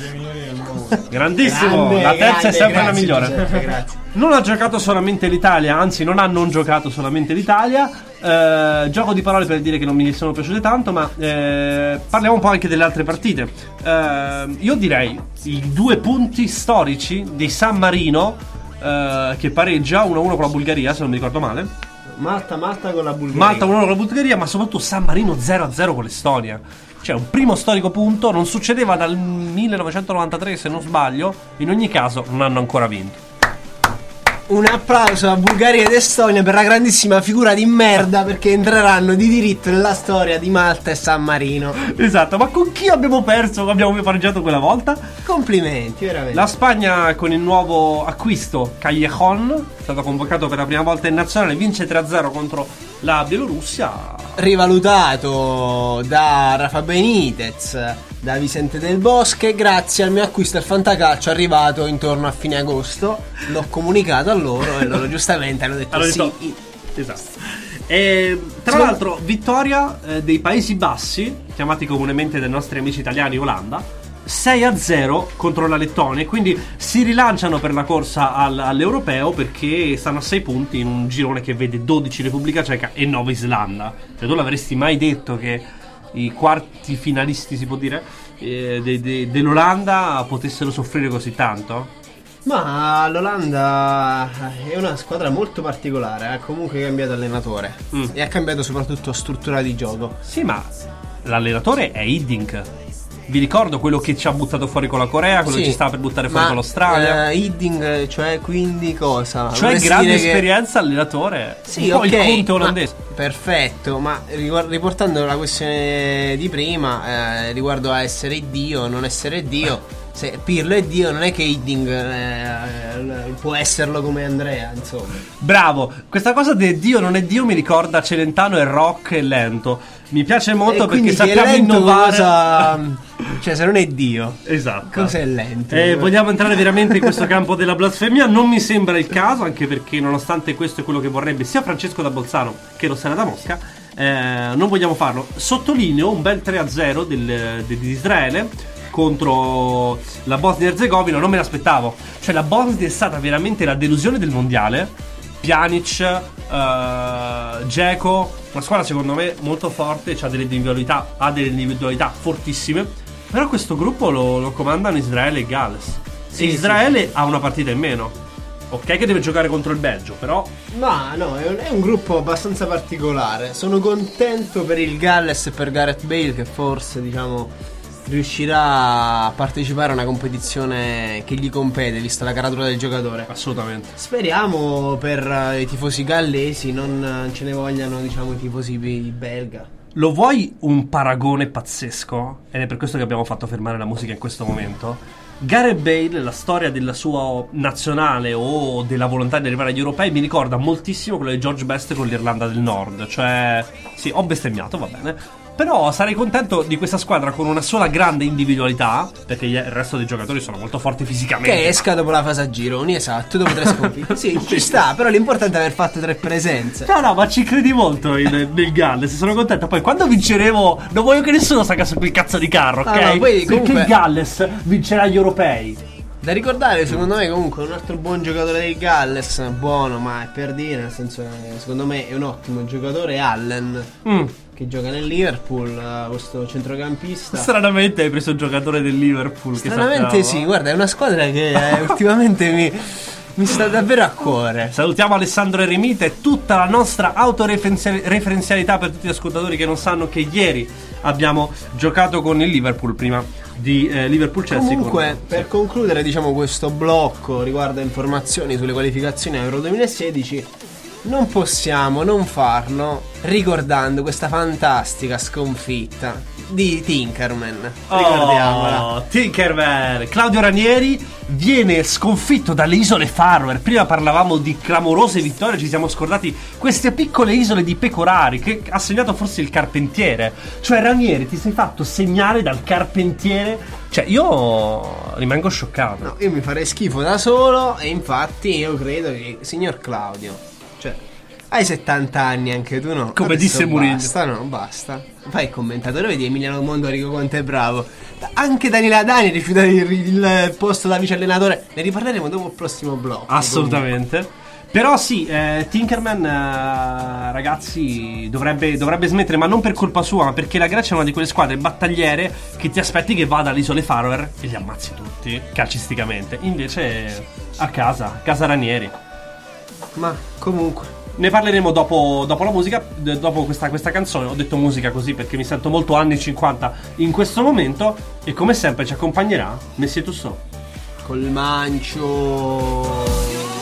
Grandissimo, Grande, la terza grande, è sempre la grazie, migliore. Giuseppe, grazie. Non ha giocato solamente l'Italia, anzi non ha non giocato solamente l'Italia. Gioco di parole per dire che non mi sono piaciute tanto, ma parliamo un po' anche delle altre partite. Io direi i 2 punti storici di San Marino che pareggia 1-1 con la Bulgaria, se non mi ricordo male. Malta con la Bulgaria. Malta 1-1 con la Bulgaria, ma soprattutto San Marino 0-0 con l'Estonia. Cioè un primo storico punto, non succedeva dal 1993 se non sbaglio. In ogni caso non hanno ancora vinto. Un applauso a Bulgaria ed Estonia per la grandissima figura di merda, perché entreranno di diritto nella storia di Malta e San Marino. Esatto, ma con chi abbiamo perso? Abbiamo pareggiato quella volta? Complimenti, veramente. La Spagna con il nuovo acquisto Callejon, stato convocato per la prima volta in nazionale, vince 3-0 contro la Bielorussia. Rivalutato da Rafa Benitez, da Vicente Del Bosque, grazie al mio acquisto al Fantacalcio arrivato intorno a fine agosto. L'ho comunicato a loro e loro giustamente hanno detto sì. Esatto. E, tra l'altro vittoria dei Paesi Bassi, chiamati comunemente dai nostri amici italiani Olanda, 6-0 contro la Lettonia. Quindi si rilanciano per la corsa all'Europeo, perché stanno a 6 punti in un girone che vede 12 Repubblica Ceca e 9 Islanda. Cioè tu l'avresti mai detto che i quarti finalisti, si può dire, dell'Olanda potessero soffrire così tanto? Ma l'Olanda è una squadra molto particolare, ha comunque cambiato allenatore e ha cambiato soprattutto struttura di gioco. Sì, ma l'allenatore è Hiddink. Vi ricordo quello che ci ha buttato fuori con la Corea, quello che ci stava per buttare fuori con l'Australia. Hiddink, cioè quindi cosa? Cioè Vorresti grande dire che... esperienza allenatore. Sì, un po' ok, il Conte olandese. Perfetto, ma riportando la questione di prima, riguardo a essere Dio o non essere Dio, se Pirlo è Dio, non è che Hiddink può esserlo come Andrea, insomma. Bravo, questa cosa di Dio non è Dio mi ricorda Celentano e Rock e Lento. Mi piace molto perché sappiamo innovare. Cioè, se non è Dio, esatto. Cos'è lento? Vogliamo entrare veramente in questo campo della blasfemia? Non mi sembra il caso, anche perché nonostante questo è quello che vorrebbe sia Francesco da Bolzano che Rossana da Mosca, non vogliamo farlo. Sottolineo un bel 3-0 di Israele contro la Bosnia e Erzegovina. Non me l'aspettavo. Cioè la Bosnia è stata veramente la delusione del mondiale. Pjanic, Dzeko, una squadra secondo me molto forte, ha delle individualità fortissime. Però questo gruppo lo comandano Israele e Galles. Sì, Israele ha una partita in meno. Ok che deve giocare contro il Belgio, però no, è un gruppo abbastanza particolare. Sono contento per il Galles e per Gareth Bale, che forse, diciamo, riuscirà a partecipare a una competizione che gli compete, vista la caratura del giocatore. Assolutamente. Speriamo per i tifosi gallesi, non ce ne vogliano, diciamo, i tifosi belga. Lo vuoi un paragone pazzesco? Ed è per questo che abbiamo fatto fermare la musica in questo momento. Gareth Bale, la storia della sua nazionale o della volontà di arrivare agli europei mi ricorda moltissimo quello di George Best con l'Irlanda del Nord. Cioè, sì, ho bestemmiato, va bene. Però sarei contento di questa squadra con una sola grande individualità, perché il resto dei giocatori sono molto forti fisicamente. Che esca dopo la fase a gironi, esatto, dopo 3 sconfitte. Sì, ci sta, però l'importante è aver fatto 3 presenze. No, ma ci credi molto nel Galles, sono contento. Poi quando vinceremo, non voglio che nessuno salga su quel cazzo di carro, ok? No, poi, comunque, perché il Galles vincerà gli europei. Da ricordare, secondo me, comunque, un altro buon giocatore del Galles, buono, ma è per dire, nel senso che secondo me è un ottimo giocatore, Allen, che gioca nel Liverpool, questo centrocampista. Stranamente hai preso il giocatore del Liverpool. Stranamente sì, guarda, è una squadra che ultimamente mi sta davvero a cuore. Salutiamo Alessandro Eremita e tutta la nostra autoreferenzialità per tutti gli ascoltatori che non sanno che ieri abbiamo giocato con il Liverpool prima di Liverpool-Chelsea. Comunque, per concludere, diciamo, questo blocco riguardo informazioni sulle qualificazioni Euro 2016, non possiamo non farlo ricordando questa fantastica sconfitta di Tinkerman. Ricordiamola. Tinkerman, Claudio Ranieri viene sconfitto dalle isole Faroe. Prima parlavamo di clamorose vittorie, ci siamo scordati queste piccole isole di pecorari che ha segnato forse il Carpentiere. Cioè, Ranieri, ti sei fatto segnare dal Carpentiere. Cioè, io rimango scioccato. No, io mi farei schifo da solo. E infatti io credo che, signor Claudio, cioè, hai 70 anni anche tu, no? Come adesso disse Mourinho. Basta, no, basta. Fai il commentatore, vedi Emiliano Mondorico quanto è bravo. Anche Daniela Dani rifiuta il posto da vice allenatore. Ne riparleremo dopo il prossimo blocco. Assolutamente. Comunque. Però sì, Tinkerman, ragazzi, dovrebbe smettere, ma non per colpa sua, ma perché la Grecia è una di quelle squadre battagliere che ti aspetti che vada alle isole Faroe e li ammazzi tutti, calcisticamente. Invece a casa Ranieri. Ma comunque ne parleremo dopo la musica, dopo questa canzone. Ho detto musica così perché mi sento molto anni 50 in questo momento. E come sempre ci accompagnerà Messie Tussò col mancio.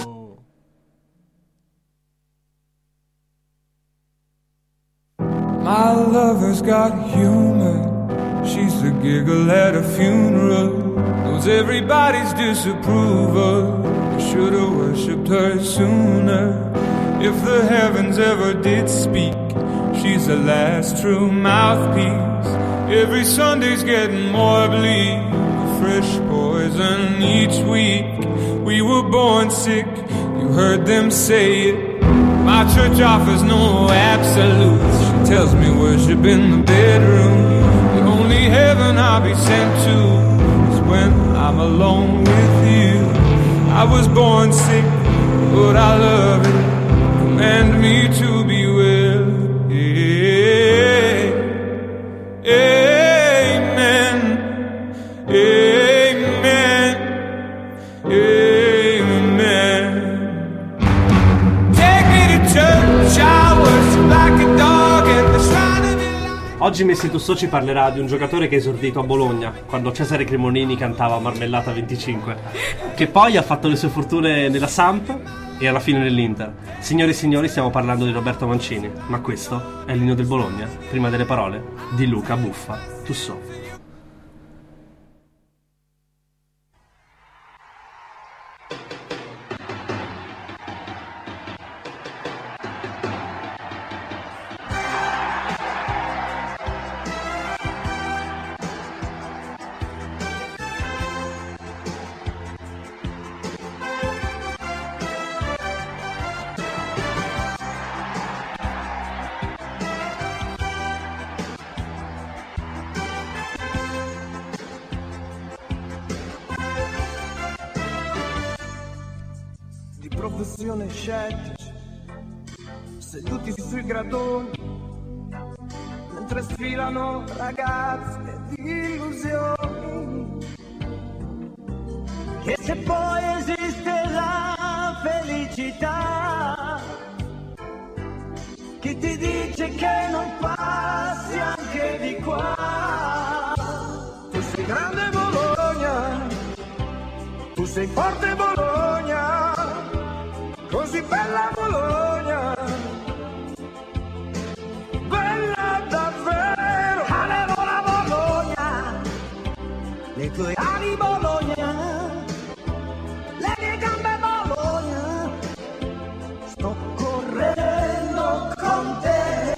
My lover's got humor. She's the giggle at a funeral. Knows everybody's disapproval. I should've worshipped her sooner. If the heavens ever did speak, she's the last true mouthpiece. Every Sunday's getting more bleak, a fresh poison each week. We were born sick, you heard them say it. My church offers no absolutes. She tells me worship in the bedroom. The only heaven I'll be sent to is when I'm alone with you. I was born sick, but I love it. Command me to be well. Amen. Amen. Amen. Take me to church, I worship like a dog at the shrine of your life. Oggi Messie Tussò ci parlerà di un giocatore che è esordito a Bologna quando Cesare Cremonini cantava Marmellata 25, che poi ha fatto le sue fortune nella Samp e alla fine nell'Inter. Signore e signori, stiamo parlando di Roberto Mancini, ma questo è l'inno del Bologna, prima delle parole di Luca Buffa Tussò. Professione scettici, seduti sui gradoni, mentre sfilano ragazze di illusioni. Che se poi esiste la felicità, chi ti dice che non passi anche di qua? Tu Tu sei forte Bologna, così bella Bologna, bella davvero. Alleluia Bologna, le tue ali Bologna, le mie gambe Bologna, sto correndo con te.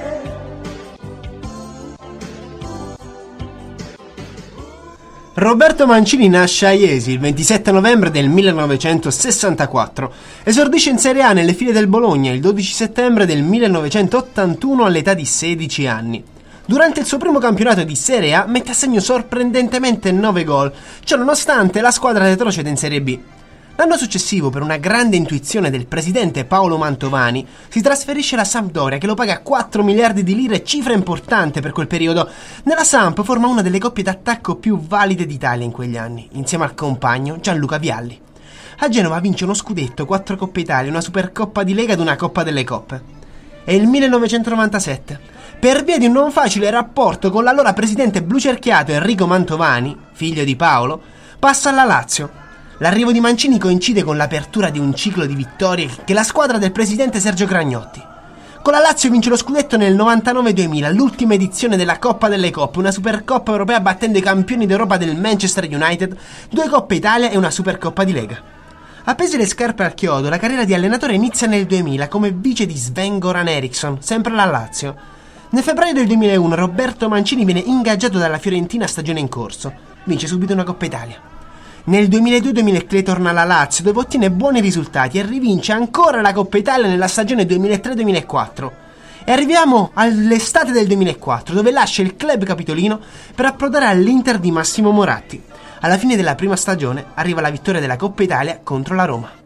Roberto Mancini nasce a Iesi il 27 novembre del 1964. Esordisce in Serie A nelle file del Bologna il 12 settembre del 1981 all'età di 16 anni. Durante il suo primo campionato di Serie A mette a segno sorprendentemente 9 gol, ciò nonostante la squadra retrocede in Serie B. L'anno successivo, per una grande intuizione del presidente Paolo Mantovani, si trasferisce alla Sampdoria, che lo paga 4 miliardi di lire, cifra importante per quel periodo. Nella Samp forma una delle coppie d'attacco più valide d'Italia in quegli anni, insieme al compagno Gianluca Vialli. A Genova vince uno scudetto, 4 Coppe Italia, una Supercoppa di Lega ed una Coppa delle Coppe. È il 1997. Per via di un non facile rapporto con l'allora presidente blucerchiato Enrico Mantovani, figlio di Paolo, passa alla Lazio. L'arrivo di Mancini coincide con l'apertura di un ciclo di vittorie che la squadra del presidente Sergio Cragnotti. Con la Lazio vince lo scudetto nel 99-2000, l'ultima edizione della Coppa delle Coppe, una Supercoppa europea battendo i campioni d'Europa del Manchester United, 2 Coppe Italia e una Supercoppa di Lega. Appesi le scarpe al chiodo, la carriera di allenatore inizia nel 2000 come vice di Sven-Goran Eriksson, sempre alla Lazio. Nel febbraio del 2001 Roberto Mancini viene ingaggiato dalla Fiorentina, stagione in corso. Vince subito una Coppa Italia. Nel 2002-2003 torna alla Lazio, dove ottiene buoni risultati e rivince ancora la Coppa Italia nella stagione 2003-2004. E arriviamo all'estate del 2004, dove lascia il club capitolino per approdare all'Inter di Massimo Moratti. Alla fine della prima stagione arriva la vittoria della Coppa Italia contro la Roma.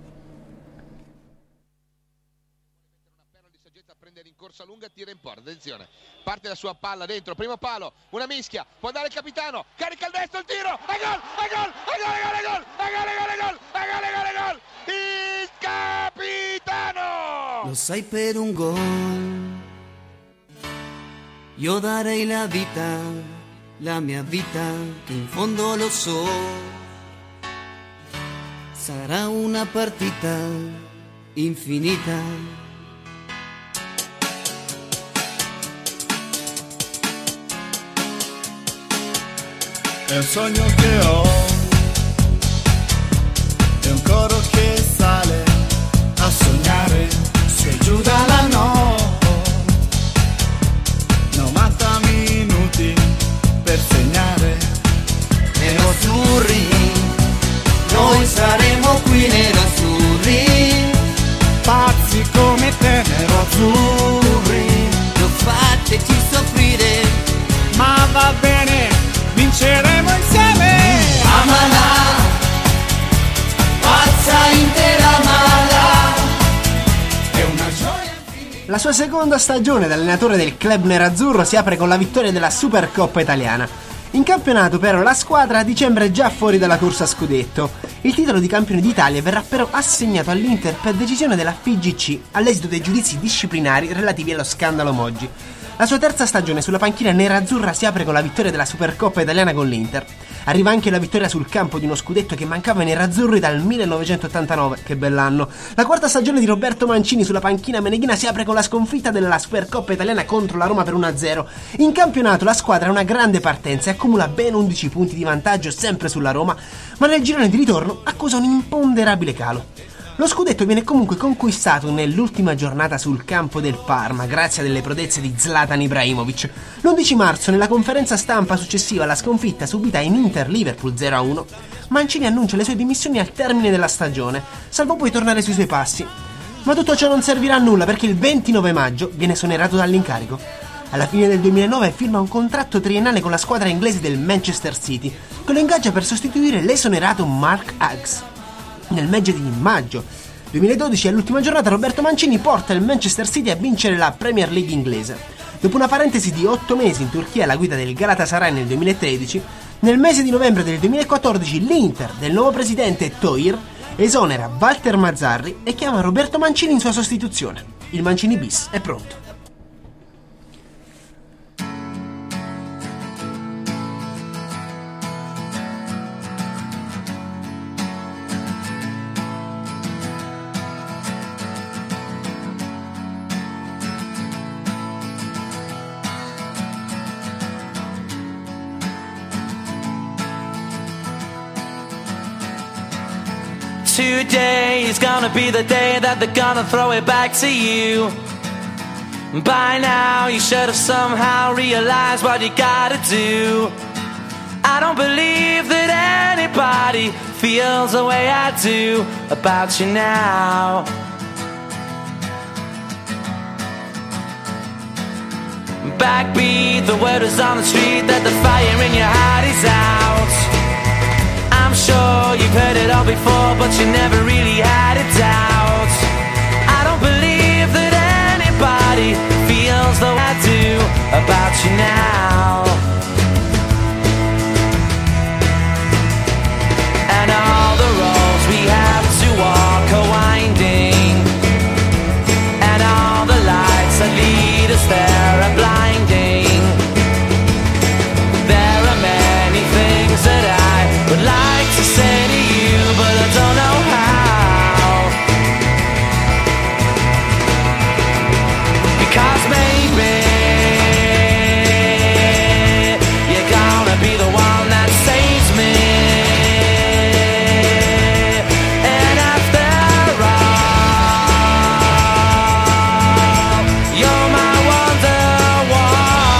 In corsa lunga, tira in porta, attenzione, parte la sua palla dentro, primo palo, una mischia, può andare il capitano, carica il destro, il tiro, e gol, e gol, e gol, e gol, e gol, e gol, e gol, e gol, e gol, e gol, e gol, il capitano! Lo sai, per un gol io darei la vita, la mia vita, che in fondo lo so, sarà una partita infinita. È un sogno che ho, è un coro che sale a sognare, su e giù dalla notte, 90 minuti per segnare. Nerazzurri, noi saremo qui nerazzurri, pazzi come te, nerazzurri, non fateci soffrire, ma va bene, vinceremo insieme. Amala, pazza intera mala, è una gioia infinita. La sua seconda stagione da allenatore del club nerazzurro si apre con la vittoria della Supercoppa italiana. In campionato però la squadra a dicembre è già fuori dalla corsa a scudetto. Il titolo di campione d'Italia verrà però assegnato all'Inter per decisione della FIGC all'esito dei giudizi disciplinari relativi allo scandalo Moggi. La sua terza stagione sulla panchina nerazzurra si apre con la vittoria della Supercoppa italiana con l'Inter. Arriva anche la vittoria sul campo di uno scudetto che mancava ai nerazzurri dal 1989, che bell'anno. La quarta stagione di Roberto Mancini sulla panchina meneghina si apre con la sconfitta della Supercoppa italiana contro la Roma per 1-0. In campionato la squadra ha una grande partenza e accumula ben 11 punti di vantaggio sempre sulla Roma, ma nel girone di ritorno accusa un imponderabile calo. Lo scudetto viene comunque conquistato nell'ultima giornata sul campo del Parma, grazie alle prodezze di Zlatan Ibrahimovic. L'11 marzo, nella conferenza stampa successiva alla sconfitta subita in Inter-Liverpool 0-1, Mancini annuncia le sue dimissioni al termine della stagione, salvo poi tornare sui suoi passi. Ma tutto ciò non servirà a nulla perché il 29 maggio viene esonerato dall'incarico. Alla fine del 2009 firma un contratto triennale con la squadra inglese del Manchester City, che lo ingaggia per sostituire l'esonerato Mark Hughes. Nel mese di maggio 2012, all'ultima giornata, Roberto Mancini porta il Manchester City a vincere la Premier League inglese. Dopo una parentesi di 8 mesi in Turchia alla guida del Galatasaray nel 2013, nel mese di novembre del 2014 l'Inter del nuovo presidente Toir esonera Walter Mazzarri e chiama Roberto Mancini in sua sostituzione. Il Mancini bis è pronto. Today is gonna be the day that they're gonna throw it back to you. By now you should have somehow realized what you gotta do. I don't believe that anybody feels the way I do about you now. Backbeat, the word is on the street that the fire in your heart is out. I'm sure you've heard it all before, but you never really had a doubt. I don't believe that anybody feels the way I do about you now. And all the roads we have to walk are winding, and all the lights that lead us there are blinding. There are many things that I would like to say to you, but I don't know how. Because maybe you're gonna be the one that saves me. And after all, you're my Wonderwall.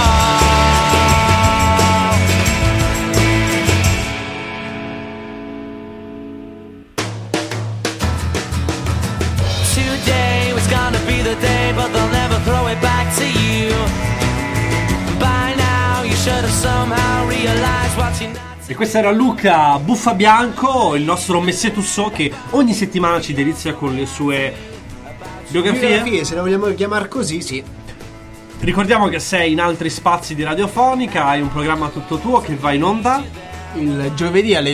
Today was gonna be the day, but they'll never throw it back to you. By now you should have somehow realized what you. E questo era Luca Buffabianco, il nostro Messie Tussò, che ogni settimana ci delizia con le sue biografie. Se la vogliamo chiamare così, sì. Ricordiamo che sei in altri spazi di Radiofonica, hai un programma tutto tuo che va in onda il giovedì alle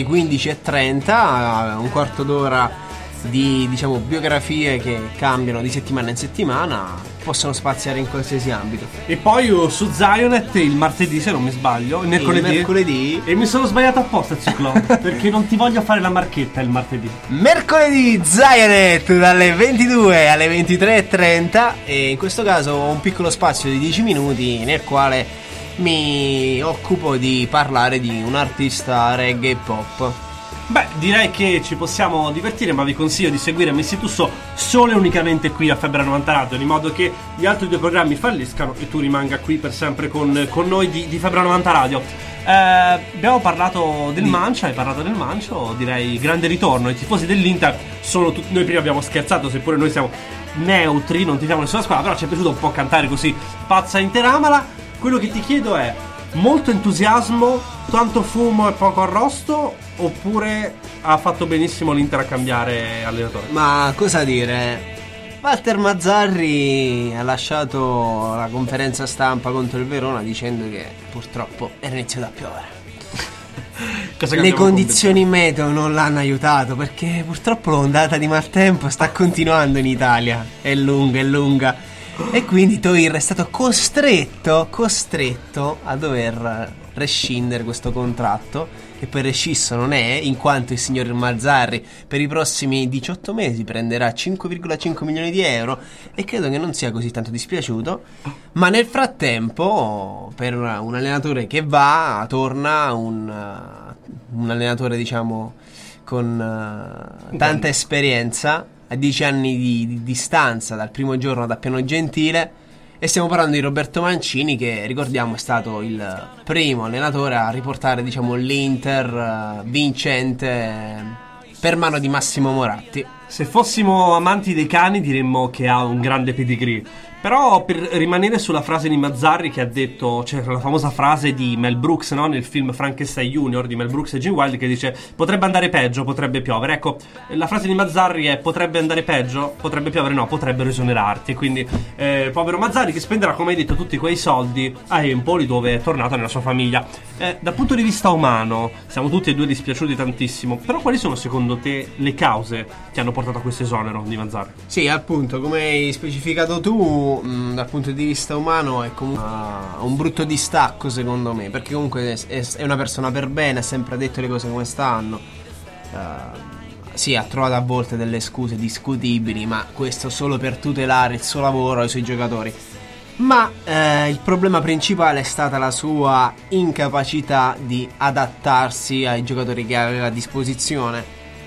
15:30, un quarto d'ora di, diciamo, biografie che cambiano di settimana in settimana, possono spaziare in qualsiasi ambito. E poi su Zionet il martedì, se non mi sbaglio, il mercoledì. E mi sono sbagliato apposta, Ciclo, perché non ti voglio fare la marchetta il martedì. Mercoledì Zionet dalle 22 alle 23:30, e in questo caso ho un piccolo spazio di 10 minuti nel quale mi occupo di parlare di un artista reggae e pop. Beh, direi che ci possiamo divertire, ma vi consiglio di seguire Messie Tussò solo e unicamente qui a Febbre 90 Radio, in modo che gli altri due programmi falliscano e tu rimanga qui per sempre con noi di Febbre 90 Radio. Abbiamo parlato del Mancio, hai parlato del Mancio, direi grande ritorno. I tifosi dell'Inter sono tutti. Noi prima abbiamo scherzato, seppure noi siamo neutri, non tifiamo nessuna squadra, però ci è piaciuto un po' cantare così pazza interamala. Quello che ti chiedo è: molto entusiasmo, tanto fumo e poco arrosto, oppure ha fatto benissimo l'Inter a cambiare allenatore? Ma cosa dire? Walter Mazzarri ha lasciato la conferenza stampa contro il Verona dicendo che purtroppo era iniziato a piovere. Le condizioni meteo non l'hanno aiutato, perché purtroppo l'ondata di maltempo sta continuando in Italia. È lunga. E quindi Toir è stato costretto a dover rescindere questo contratto, che poi rescisso non è, in quanto il signor Mazzarri per i prossimi 18 mesi prenderà 5,5 milioni di euro, e credo che non sia così tanto dispiaciuto. Ma nel frattempo, per un allenatore che torna un allenatore, diciamo, con tanta esperienza, a 10 anni di distanza dal primo giorno da Piano Gentile, e stiamo parlando di Roberto Mancini, che ricordiamo è stato il primo allenatore a riportare, diciamo, l'Inter vincente per mano di Massimo Moratti. Se fossimo amanti dei cani diremmo che ha un grande pedigree. Però per rimanere sulla frase di Mazzarri che ha detto, cioè la famosa frase di Mel Brooks, no? Nel film Frankenstein Junior di Mel Brooks e Gene Wilder, che dice potrebbe andare peggio, potrebbe piovere. Ecco, la frase di Mazzarri è potrebbe andare peggio, potrebbe piovere, no, potrebbero esonerarti. E quindi povero Mazzarri che spenderà, come hai detto, tutti quei soldi a Empoli, dove è tornato nella sua famiglia. Dal punto di vista umano siamo tutti e due dispiaciuti tantissimo, però quali sono secondo te le cause che hanno portato a questo esonero di Mazzarri? Sì, appunto, come hai specificato tu, dal punto di vista umano è comunque un brutto distacco, secondo me, perché comunque è una persona per bene, ha sempre detto le cose come stanno. Sì, ha trovato a volte delle scuse discutibili, ma questo solo per tutelare il suo lavoro e i suoi giocatori. Ma il problema principale è stata la sua incapacità di adattarsi ai giocatori che aveva a disposizione.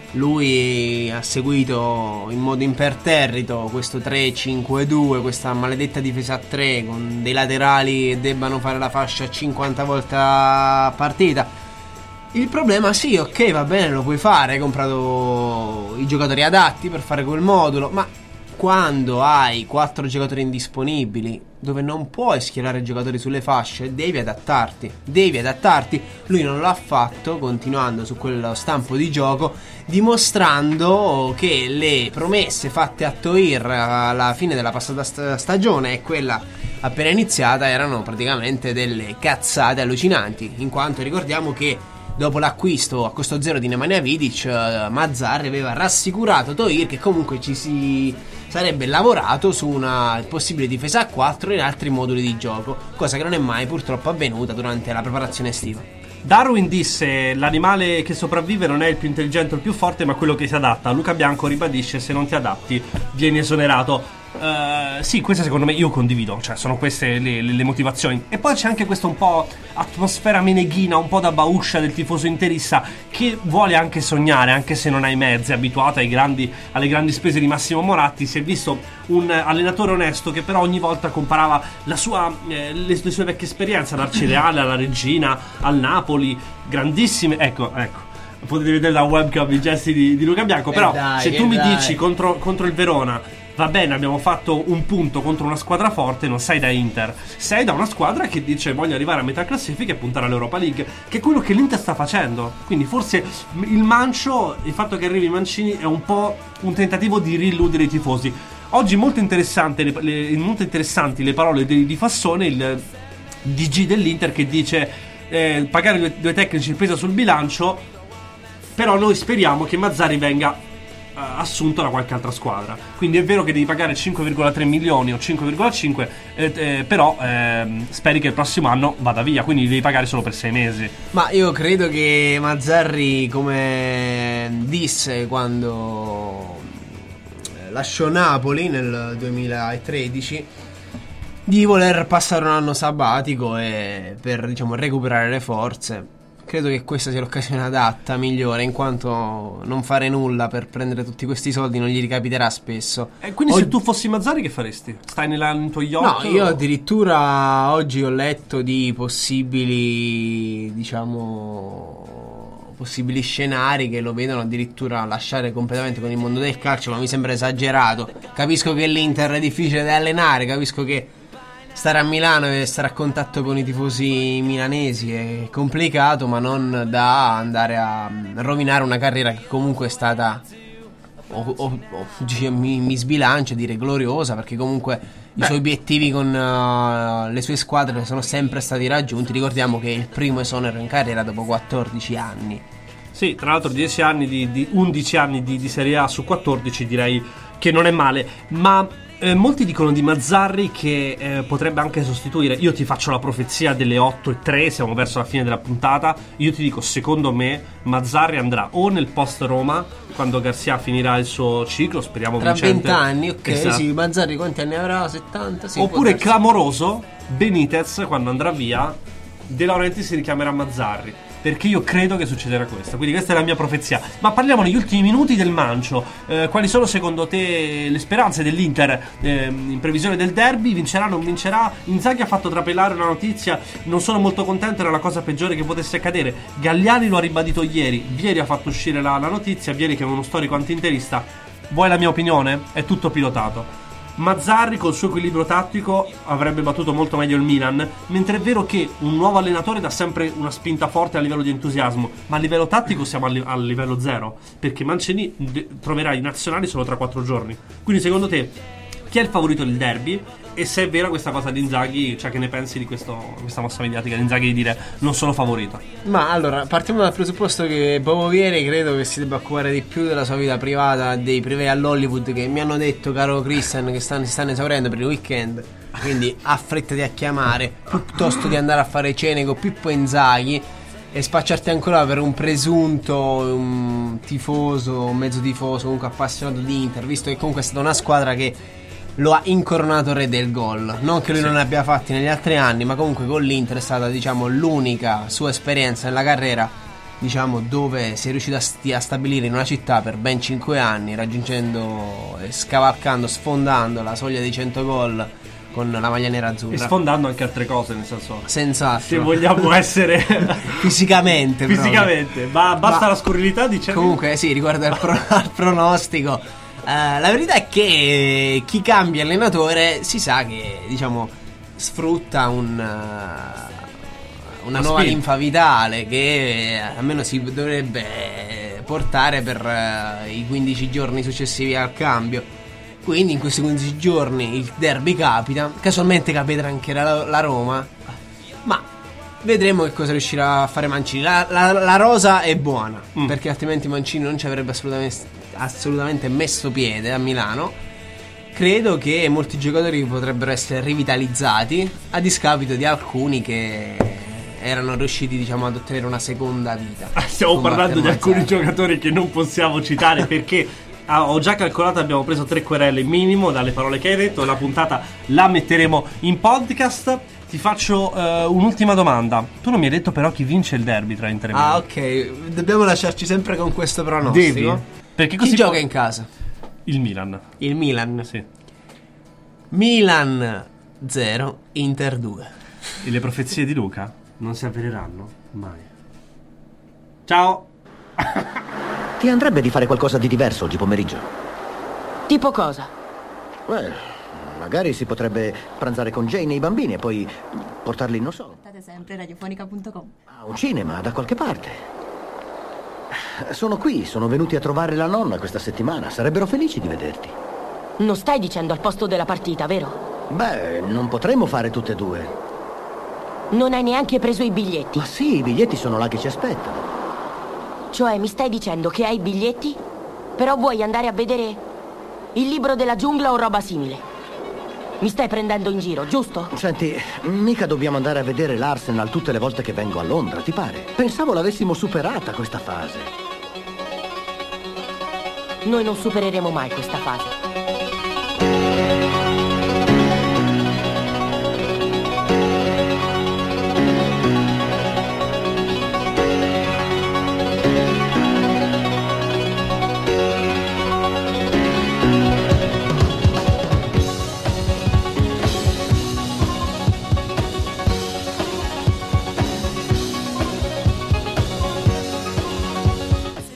lui ha seguito in modo imperterrito questo 3-5-2, questa maledetta difesa a 3 con dei laterali che debbano fare la fascia 50 volte a partita. Il problema, sì, ok, va bene, lo puoi fare, hai comprato i giocatori adatti per fare quel modulo, ma quando hai 4 giocatori indisponibili, dove non puoi schierare giocatori sulle fasce, devi adattarti. Lui non l'ha fatto, continuando su quello stampo di gioco, dimostrando che le promesse fatte a Toir alla fine della passata stagione e quella appena iniziata erano praticamente delle cazzate allucinanti, in quanto ricordiamo che dopo l'acquisto a costo zero di Nemanja Vidic, Mazzarri aveva rassicurato Toir che comunque ci si sarebbe lavorato su una possibile difesa a 4 in altri moduli di gioco, cosa che non è mai purtroppo avvenuta durante la preparazione estiva. Darwin disse: l'animale che sopravvive non è il più intelligente o il più forte, ma quello che si adatta. Luca Bianco ribadisce: se non ti adatti vieni esonerato. Sì, queste secondo me io condivido, cioè sono queste le motivazioni. E poi c'è anche questa un po' atmosfera meneghina, un po' da bauscia del tifoso interista che vuole anche sognare, anche se non ha i mezzi, è abituato alle grandi spese di Massimo Moratti. Si è visto un allenatore onesto che però ogni volta comparava le sue vecchie esperienze all'Arcireale, alla Regina, al Napoli, grandissime, ecco potete vedere da webcam i gesti di Luca Bianco. Però se tu mi dici contro il Verona va bene, abbiamo fatto un punto contro una squadra forte, non sei da Inter, sei da una squadra che dice voglio arrivare a metà classifica e puntare all'Europa League, che è quello che l'Inter sta facendo. Quindi forse il fatto che arrivi Mancini è un po' un tentativo di riilludere i tifosi. Oggi molto interessanti le parole di Fassone, il DG dell'Inter, che dice pagare due tecnici pesa sul bilancio, però noi speriamo che Mazzarri venga assunto da qualche altra squadra. Quindi è vero che devi pagare 5,3 milioni o 5,5, però speri che il prossimo anno vada via, quindi devi pagare solo per 6 mesi. Ma io credo che Mazzarri, come disse quando lasciò Napoli nel 2013, di voler passare un anno sabbatico e per, diciamo, recuperare le forze. Credo che questa sia l'occasione adatta, migliore, in quanto non fare nulla per prendere tutti questi soldi non gli ricapiterà spesso. E quindi se tu fossi Mazzarri che faresti? Stai nei tuoi yacht? No, io addirittura oggi ho letto di possibili scenari che lo vedono addirittura lasciare completamente con il mondo del calcio, ma mi sembra esagerato. Capisco che l'Inter è difficile da allenare, capisco che stare a Milano e stare a contatto con i tifosi milanesi è complicato, ma non da andare a rovinare una carriera che comunque è stata, mi sbilancio a dire, gloriosa, perché comunque i suoi obiettivi con le sue squadre sono sempre stati raggiunti. Ricordiamo che è il primo esonero in carriera dopo 14 anni. Sì, tra l'altro 11 anni di Serie A su 14 direi che non è male, ma molti dicono di Mazzarri che potrebbe anche sostituire. Io ti faccio la profezia delle 8:03, siamo verso la fine della puntata. Io ti dico, secondo me Mazzarri andrà o nel post Roma, quando Garcia finirà il suo ciclo, speriamo tra vincente. 20 anni, ok, esatto. Sì, Mazzarri quanti anni avrà? 70? Sì, oppure clamoroso Benitez, quando andrà via De Laurentiis si richiamerà Mazzarri, perché io credo che succederà questo. Quindi questa è la mia profezia. Ma parliamo negli ultimi minuti del Mancio. Quali sono secondo te le speranze dell'Inter in previsione del derby? Vincerà, non vincerà? Inzaghi ha fatto trapelare una notizia, non sono molto contento, era la cosa peggiore che potesse accadere. Galliani lo ha ribadito ieri, Vieri ha fatto uscire la notizia, Vieri che è uno storico anti-interista. Vuoi la mia opinione? È tutto pilotato. Mazzarri col suo equilibrio tattico avrebbe battuto molto meglio il Milan, mentre è vero che un nuovo allenatore dà sempre una spinta forte a livello di entusiasmo, ma a livello tattico siamo al livello zero, perché Mancini troverà i nazionali solo tra 4 giorni. Quindi secondo te chi è il favorito del derby? E se è vera questa cosa di Inzaghi, cioè che ne pensi di questa mossa mediatica di Inzaghi di dire non sono favorito? Ma allora, partiamo dal presupposto che Bobo Vieri credo che si debba occupare di più della sua vita privata, dei privati all'Hollywood, che mi hanno detto, caro Christian, che si stanno esaurendo per il weekend, quindi affrettati a chiamare, piuttosto di andare a fare cene con Pippo Inzaghi e spacciarti ancora per un presunto tifoso, mezzo tifoso, comunque appassionato di Inter, visto che comunque è stata una squadra che lo ha incoronato re del gol. Non che lui non ne abbia fatti negli altri anni, ma comunque con l'Inter è stata, diciamo, l'unica sua esperienza nella carriera diciamo, dove si è riuscito a stabilire in una città per ben 5 anni, raggiungendo e scavalcando, sfondando la soglia dei 100 gol con la maglia nera azzurra. E sfondando anche altre cose, nel senso, senz'altro, se vogliamo essere fisicamente, ma basta la scurrilità, diciamo. Comunque sì, riguardo al pronostico, la verità è che chi cambia allenatore si sa che, diciamo, sfrutta una nuova linfa vitale che almeno si dovrebbe portare per i 15 giorni successivi al cambio. Quindi in questi 15 giorni il derby capita, casualmente capiterà anche la Roma, ma vedremo che cosa riuscirà a fare Mancini. La rosa è buona, perché altrimenti Mancini non ci avrebbe assolutamente messo piede a Milano. Credo che molti giocatori potrebbero essere rivitalizzati, a discapito di alcuni che erano riusciti, diciamo, ad ottenere una seconda vita. Stiamo parlando di alcuni giocatori che non possiamo citare perché ho già calcolato, abbiamo preso 3 querele minimo dalle parole che hai detto. La puntata la metteremo in podcast. Ti faccio un'ultima domanda. Tu non mi hai detto però chi vince il derby tra Inter e Milan. Ok, dobbiamo lasciarci sempre con questo pronostico. Devi, perché così chi gioca in casa? Il Milan. Il Milan? Sì. Milan 0, Inter 2. E le profezie di Luca non si avvereranno mai. Ciao. Ti andrebbe di fare qualcosa di diverso oggi pomeriggio? Tipo cosa? Magari si potrebbe pranzare con Jane e i bambini e poi portarli, non so, State sempre radiofonica.com. a un cinema, da qualche parte. Sono qui, sono venuti a trovare la nonna questa settimana. Sarebbero felici di vederti. Non stai dicendo al posto della partita, vero? Beh, non potremmo fare tutte e due. Non hai neanche preso i biglietti. Ma sì, i biglietti sono là che ci aspettano. Cioè, mi stai dicendo che hai i biglietti, però vuoi andare a vedere il libro della giungla o roba simile? Mi stai prendendo in giro, giusto? Senti, mica dobbiamo andare a vedere l'Arsenal tutte le volte che vengo a Londra, ti pare? Pensavo l'avessimo superata questa fase. Noi non supereremo mai questa fase.